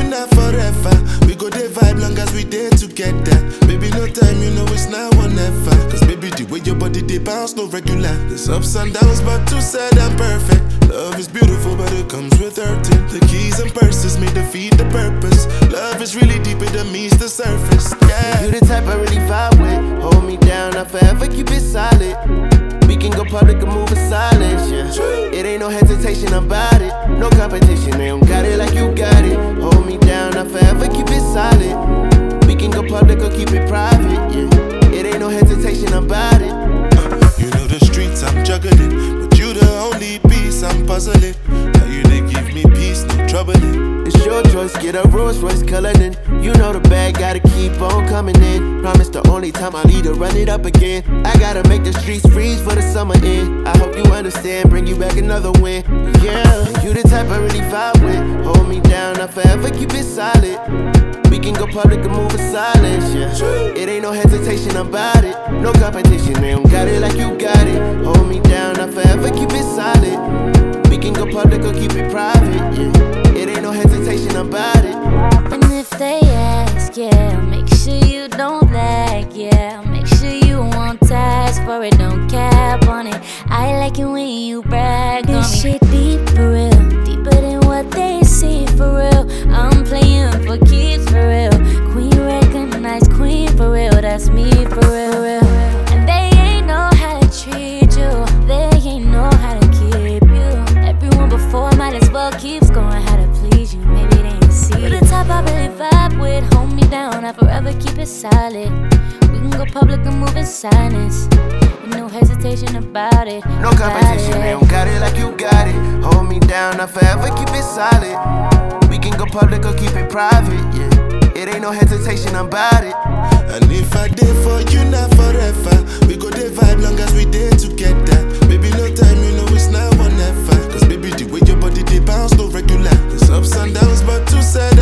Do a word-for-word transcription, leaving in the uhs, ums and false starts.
you not forever. We go dey vibe long as we dey together. Baby, no time, you know it's now or never. Cause baby, the way your body dey bounce, no regular. There's ups and downs, but too sad and perfect. Love is beautiful, but it comes with hurting. The keys and purses may defeat the purpose. Love is really deeper than meets the surface. Yeah, you the type I really vibe with. Hold me down, I forever keep it solid. We can go public and move in silence, yeah. It ain't no hesitation about it. No competition, they don't got it like you got it. Hold me down, I forever keep it solid. We can go public or keep it private, yeah. It ain't no hesitation about it. uh, You know the streets I'm juggling, but you the only piece I'm puzzling. Now you they give me peace, no troubling. It's your choice, get a Rolls Royce Cullinan. You know the bag, gotta keep on coming in. Promise the only time I'll need to run it up again. I gotta make the streets freeze for the summer in. I hope you understand, bring you back another win. Yeah, you the type I really vibe with. Hold me down, I forever keep it solid. We can go public and move in silence, yeah. It ain't no hesitation about it. No competition, they don't got it like you got it. Hold me down, I forever keep it solid. We can go public or keep it private, yeah. It ain't no hesitation about it. And if they ask, yeah, make sure you don't lag, yeah. Make sure you won't task for it, don't cap on it. I like it when you brag on me. This shit deep for real, deeper than what they see for real. I'm playing for keeps for real. Queen recognized queen for real, that's me for real, real. And they ain't know how to treat you, they ain't know how to keep you. Everyone before might as well keeps going how to please you, maybe they ain't see you. The type I really vibe with, hold me down, I forever keep it solid. We can go public and move in silence. No hesitation about it. No competition, they don't got it like you got it. Hold me down, I forever keep it solid. We can go public or keep it private, yeah. It ain't no hesitation about it. And if I did for you, not forever. We go dey vibe long as we dey together. Baby, no time, you know it's now or never. Cause baby, the way your body dey bounce, no regular. There's ups and downs, but too sad